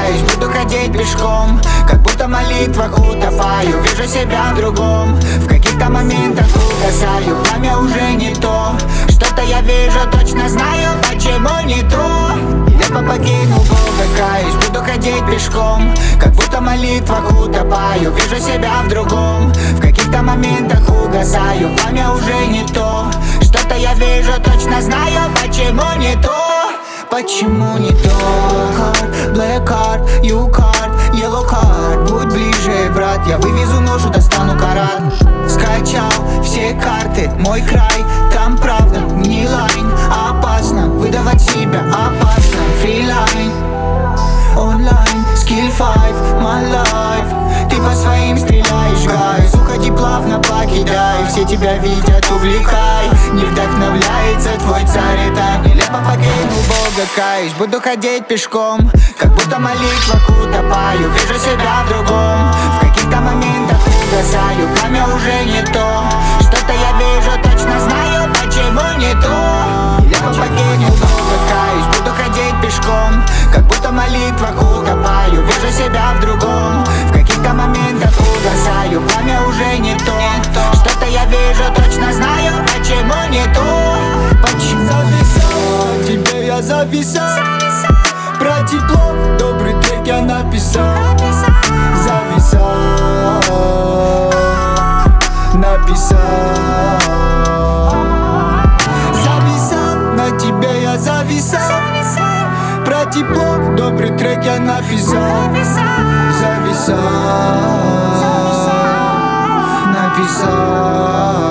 каюсь, буду ходить пешком, как будто в молитвах утопаю. Вижу себя в другом, в каких-то моментах угасаю. Пламя уже не то, что-то я вижу, точно знаю, почему не то. Небо покинул, Бога каюсь, буду ходить пешком, как будто в молитвах утопаю. Вижу себя в другом, в каких-то моментах угасаю. Пламя уже не то, что-то я вижу, точно знаю, почему не то. Почему не то? Card, black card, you card, yellow card. Будь ближе, брат, я вывезу ношу, достану карат. Скачал все карты, мой край, там правда, не лайн. Опасно, выдавать себя опасно. Фрилайн, онлайн, skill 5, my life. Ты по своим стреляешь, гайз. Уходи плавно, покидай. Все тебя видят, увлекай. Не вдохновляется твой царь, это нелепо, покинул Бога каюсь. Буду ходить пешком, как будто в молитвах утопаю. Вижу себя в другом, в каких-то моментах угасаю. Пламя уже не то, что-то я вижу, точно знаю, почему не то. Нелепо, покинул Бога каюсь. Буду ходить пешком, как будто в молитвах утопаю. Вижу себя в другом, в каких-то моментах угасаю. Пламя уже не то, что-то я вижу, точно знаю, почему не то. Почему зависал, тебе я зависал. Про тепло, добрый трек я написал. Зависал, написал. Зависал, на тебе я зависал. Про тепло, добрый трек я написал. Зависал, написал.